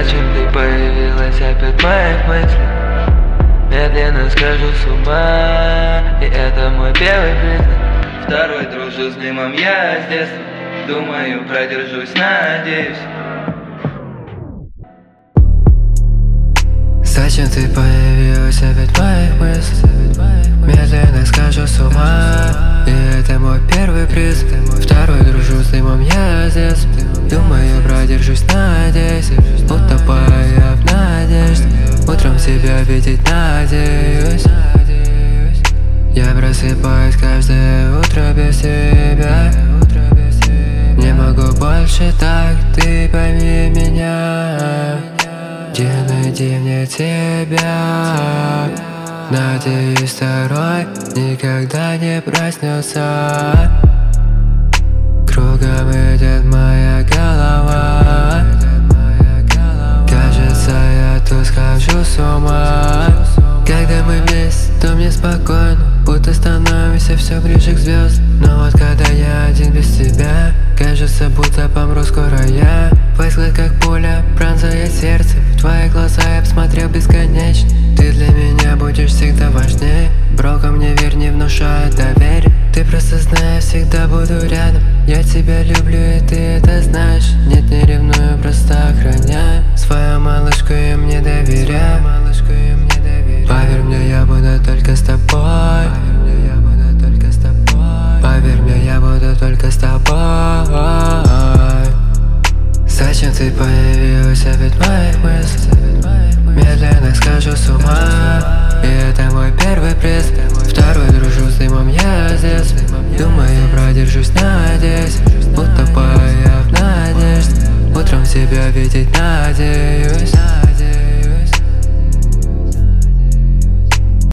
Зачем ты появилась опять в моих мыслях? Медленно схожу с ума, и это мой первый признак. Второй дружу с дымом я с детства, думаю, продержусь, надеюсь. Зачем ты появилась опять в моих мыслях? Медленно схожу с ума, и это мой первый приз. Второй дружу с дымом я с детства, думаю, продержусь, надеюсь. Утопая в надежде, утром себя видеть надеюсь. Я просыпаюсь каждое утро без тебя. Не могу больше так, ты пойми меня. День найди мне тебя. Надеюсь, второй никогда не проснется. Кругом идет моя голова. Кажется, я тут схожу с ума. Когда мы вместе, то мне спокойно, будто становимся все ближе к звезд. Но вот когда я один без тебя, кажется, будто помру скоро я. Твой взгляд как пуля пронзает сердце, в твои глаза я посмотрел бесконечно. Ты для меня будешь всегда важнее. Бро, ко мне верь, не внушай доверие. Ты просто знай, всегда буду рядом. Я тебя люблю, и ты это знаешь. Нет, не ревную, просто охраняю свою малышку и мне доверяю. Поверь мне, я буду только с тобой. Поверь мне, я буду только с тобой. Зачем ты появилась опять в моих мыслях? Медленно схожу с ума, и это мой первый приз. Второй дружу с дымом я с детства, думаю, продержусь, надеюсь. Утопая в надежде, утром себя видеть надеюсь.